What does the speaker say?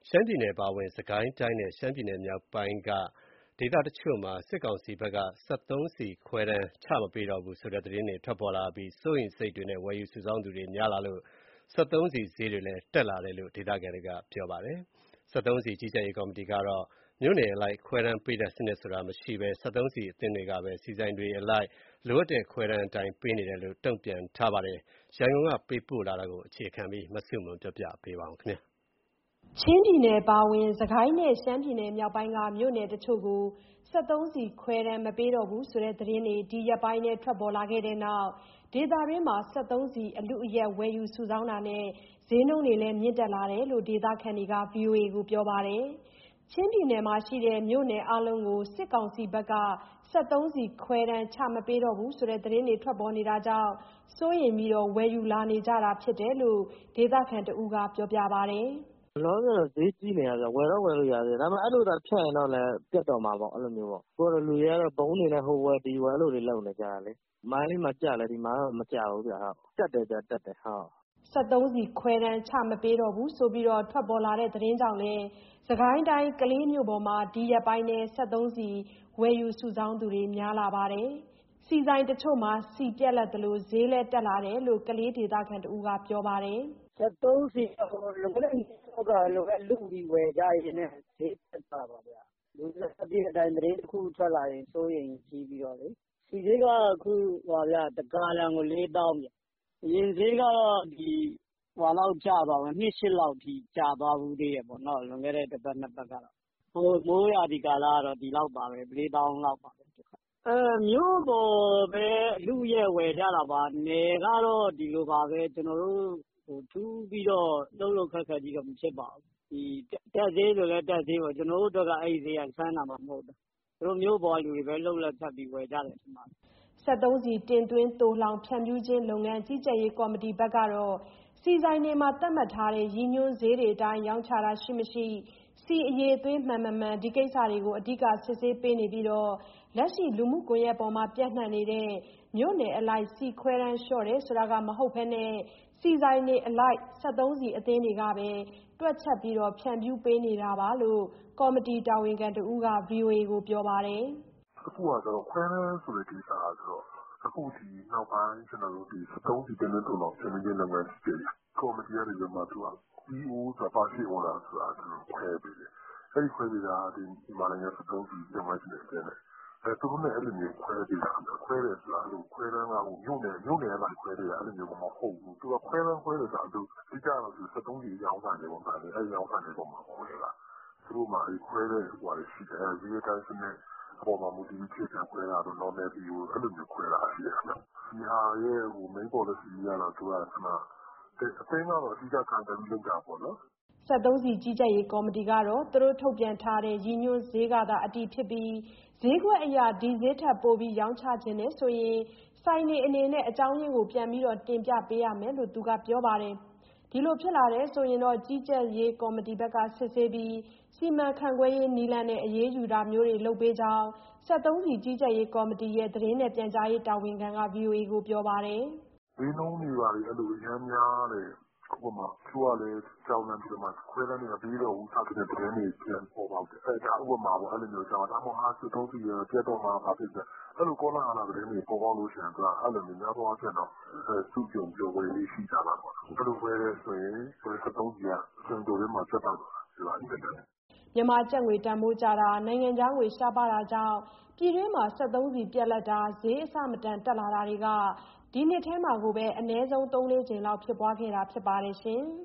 ရှမ်းပြည်နယ်အပါအဝင် စစ်ကိုင်းတိုင်းနဲ့ ရှမ်းပြည်နယ်မြောက်ပိုင်းက ဒေသတချို့မှာ စစ်ကောင်စီဘက်က စက်သုံးဆီခွဲတမ်း ချမပေးတော့ဘူးဆိုတဲ့သတင်းတွေ ထွက်ပေါ်လာအပြီး စိုးရိမ်စိတ်တွေနဲ့ ဝယ်ယူစုဆောင်းသူတွေများလာလို့ စက်သုံးဆီဈေးတွေလည်း တက်လာတယ်လို့ ဒေသခံတွေက ပြောပါတယ်။ စက်သုံးဆီကြီးကြပ်ရေးကော်မတီကတော့ မြို့နယ်အလိုက် ခွဲတမ်းပေးတဲ့စနစ်ဆိုတာမရှိဘဲ စက်သုံးဆီအသင်းတွေကပဲ ဆီဆိုင်တွေအလိုက် လိုအပ်တဲ့ခွဲတမ်းအတိုင်း ပေးနေတယ်လို့ တုံ့ပြန်ထားပါတယ်။ ရန်ကုန်ကပေးပို့လာတဲ့သတင်းကို အခြေခံပြီး မဆုမွန်က ပြောပြပေးပါမယ်။ ချင်းပြည်နယ်အပါအဝင် စစ်ကိုင်းနဲ့ ရှမ်းပြည်နယ်မြောက်ပိုင်းက မြို့နယ်တချို့ကို စက်သုံးဆီခွဲတမ်းမပေးတော့ဘူးဆိုတဲ့သတင်းတွေ ဒီရက်ပိုင်းထဲ ထွက်ပေါ်လာခဲ့တဲ့နောက် ဒေသတွင်းမှာ စက်သုံးဆီအလုအယက် ဝယ်ယူစုဆောင်းတာနဲ့ ဈေးနှုန်းတွေလည်း မြင့်တက်လာတယ်လို့ ဒေသခံတွေက ဗွီအိုအေကို ပြောပါတယ်။ ချင်းပြည်နယ်မှာရှိတဲ့ မြို့နယ်အားလုံးကို စစ်ကောင်စီဘက်က စက်သုံးဆီခွဲတမ်း ချမပေးတော့ဘူးဆိုတဲ့သတင်းတွေ ထွက်ပေါ်နေတာကြောင့် စိုးရိမ်ပြီး ဝယ်ယူလာနေကြတာဖြစ်တယ်လို့ ဒေသခံတဦးက ပြောပါတယ်။ "လောလောဆယ်တော့ ဈေးကြီးနေတာဗျ။ ဝယ်တော့ဝယ်လို့ရတယ်။ ဒါပေမဲ့ အဲ့လိုသာဖြတ်ရင်တော့လည်း ပြတ်တော့မှာပေါ့။ အဲ့လိုမျိုးပေါ့။ အခုကတော့ လူတွေကတော့ ဘုန်းတွေနဲ့ ဟိုဝယ်ဒီဝယ် အဲ့လိုတွေလုပ်နေကြတာလေ။ မန္တလေးမှာကျလည်း ဒီမှာတော့မကျဘူးဗျ။ တက်တယ်ဗျတက်တယ်။ " စက်သုံးဆီခွဲတမ်း ချမပေးတော့ဘူးဆိုပြီး ထွက်ပေါ်လာတဲ့သတင်းကြောင့်လည်း စစ်ကိုင်းတိုင်း ကလေးမြို့ပေါ်မှာ ဒီရက်ပိုင်းထဲ စက်သုံးဆီဝယ်ယူစုဆောင်းသူတွေ များလာပါတယ်။ ဆီဆိုင်တချို့မှာ ဆီပြတ်လပ်သလို ဈေးလည်းတက်လာတယ်လို့ ကလေးဒေသခံတဦးက ပြောပါတယ်။ "စက်သုံးဆီက လွန်ခဲ့တဲ့ ၂ ရက်က လုပြီးဝယ်ကြရင်းနဲ့ ဈေးတက်သွားတာပေါ့ဗျ။ လူတွေက သိတဲ့အတိုင်း သတင်းတခုခုထွက်လာရင် စိုးရိမ်ကြီးပြီးတော့လေ။ ဆီဈေးက အခု တဂါလံကို ၄ သောင်းဗျ။ အရင်ဈေးကတော့ ၂.၈ လောက်ထိကျသွားဖူးသေးတယ်ပေါ့နော်။ လွန်ခဲ့တဲ့ တပတ် နှစ်ပတ်ကတော့။ မိုးရာသီကာလကတော့ ဒီလောက်ပါပဲ ၄ သောင်းလောက်ပါပဲ။ မြို့ပေါ်ပဲ အလုအယက်ဝယ်ကြတာပါ။ နယ်ကတော့ ဒီလိုပါပဲ။ ကျနော်တို့ ထူးပြီးတော့ လှုပ်လှုပ်ခတ်ခတ်ကြီးတော့ မဖြစ်ပါဘူး။ တက်ဈေးဆိုလည်း တက်ဈေးပေါ့။ ကျနော်တို့အတွက်က အဲ့ဈေးက စမ်းတာမှမဟုတ်တာ။ သူတို့မြို့ပေါ်ကလူတွေပဲ လှုပ်လှုပ်ခတ်ပြီးဝယ်ကြတယ်ထင်ပါတယ်။ " စက်သုံးဆီတင်သွင်းသိုလှောင်ဖြန့်ဖြူးခြင်းလုပ်ငန်း ကြီးကြပ်ရေးကော်မတီဘက်ကတော့ ဆီဆိုင်တွေမှာ သတ်မှတ်ထားတဲ့ ရည်ညွှန်းဈေးတွေအတိုင်း ရောင်းချတာရှိမရှိ၊ ဆီအရည်အသွေးမှန်မမှန် ဒီကိစ္စတွေကို အဓိက စစ်ဆေးပေးနေပြီး လက်ရှိ လူမှုကွန်ရက်ပေါ်မှာ ပျံ့နှံ့နေတဲ့ မြို့နယ်အလိုက် ဆီခွဲတမ်းလျှော့တယ်ဆိုတာ မဟုတ်ဘဲ ဆီဆိုင်တွေအလိုက် စက်သုံးဆီအသင်းတွေကပဲ တွက်ချက်ပြီး ဖြန့်ဖြူးပေးနေတာလို့ ကော်မတီတာဝန်ခံတဦးက ဗွီအိုအေကို ပြောပါတယ်။ "အခုဟာက ခွဲတမ်းဆိုတဲ့ကိစ္စက အခုဒီနောက်ပိုင်း စက်သုံးဆီတင်သွင်းသိုလှောင် ဖြန့်ဖြူးခြင်းလုပ်ငန်း ကြီးကြပ်ရေးကော်မတီကနေပြီးတော့မှ PO ဆိုတာ Purchase Order ဆိုတာ ခွဲပေးတယ်။ အဲ့ဒီခွဲပေးတာက မြန်မာနိုင်ငံစက်သုံးဆီလုပ်ငန်းရှင်များအသင်းနဲ့ သူတို့နဲ့အဲ့လိုမျိုးခွဲပေးတာ။ ခွဲတယ်ဆိုတာ ခွဲတမ်းက မြို့နယ်အလိုက်ခွဲပေးတာ အဲ့လိုမျိုးမဟုတ်ဘူး။ သူကခွဲတမ်းခွဲတယ်ဆိုတာ အဓိကတော့ စက်သုံးဆီအရောင်းဆိုင်တွေပေါ့။ အဲ့ရောင်းဆိုင်တွေပေါ်မှာခွဲတာ။ သူတို့မှာခွဲတဲ့ဟိုဟာတွေရှိတယ်။ real time စနစ်အပေါ်မှာ မူတည်ပြီး အခြေခံခွဲတာတို့ normal PO အဲ့လိုမျိုးခွဲတာရှိတယ်ခင်ဗျ။ ဒီဟာရဲ့ main policy ကတော့ အသင်းကတော့ အဓိကကိုင်တွယ်ပြီးလုပ်တာပေါ့နော်။ " စက်သုံးဆီကြီးကြပ်ရေးကော်မတီကတော့ သူတို့ထုတ်ပြန်ထားတဲ့ ရည်ညွှန်းဈေးကသာ အတည်ဖြစ်ပြီး ဈေးကွက်အရ ဒီဈေးထက်ပိုပြီး ရောင်းချချင်တယ်ဆိုရင် ဆိုင်တွေအနေနဲ့ အကြောင်းရင်းကို ပြန်တင်ပြပေးရမယ်လို့ သူကပြောပါတယ်။ ဒီလိုဖြစ်လာရင် ကြီးကြပ်ရေးကော်မတီဘက်က စစ်ဆေးပြီး စီမံခန့်ခွဲရေးနည်းလမ်းနဲ့ အရေးယူတာမျိုးတွေ လုပ်ပေးကြောင်း စက်သုံးဆီကြီးကြပ်ရေးကော်မတီရဲ့ သတင်းနဲ့ပြန်ကြားရေးတာဝန်ခံက ဗွီအိုအေကို ပြောပါတယ်။ "ဈေးနှုန်းတွေဘာတွေ အဲ့လိုအရမ်းများတယ်။ ဥပမာ တချို့ကလည်းကြောက်လန့်ပြီးတော့မှ ခွဲတမ်းတွေမပေးတော့ဘူး စသဖြင့်သတင်းတွေပြန်ပေါ်ပေါက်တယ်။ ဒါဥပမာပေါ့ အဲ့လိုမျိုးကြောက်တာ။ ဒါမှမဟုတ် စက်သုံးဆီပြတ်တော့မှာ ဘာဖြစ်လဲ။ အဲ့လိုကောလဟာလသတင်းတွေပေါ်ပေါက်လို့ရှိရင် အဲ့လိုမျိုးများသောအားဖြင့်တော့ စုပြုံပြီးတော့ဝယ်လေ့ရှိကြတာပေါ့။ အဲ့လိုဝယ်တယ်ဆိုရင် စက်သုံးဆီက အချိန်တိုအတွင်းမှာပြတ်တောက်သွားတာဖြစ်ပါတယ်။ " မြန်မာကျပ်ငွေတန်ဖိုးကျတာ၊ နိုင်ငံခြားငွေရှားပါးတာကြောင့် ပြည်တွင်းမှာ စက်သုံးဆီပြတ်လပ်တာ၊ ဈေးအဆမတန်တက်လာတာတွေက ဒီနှစ်ထဲမှာကိုပဲ အနည်းဆုံး ၃-၄ ကြိမ်လောက်ဖြစ်ပွားခဲ့တာဖြစ်ပါတယ်ရှင်။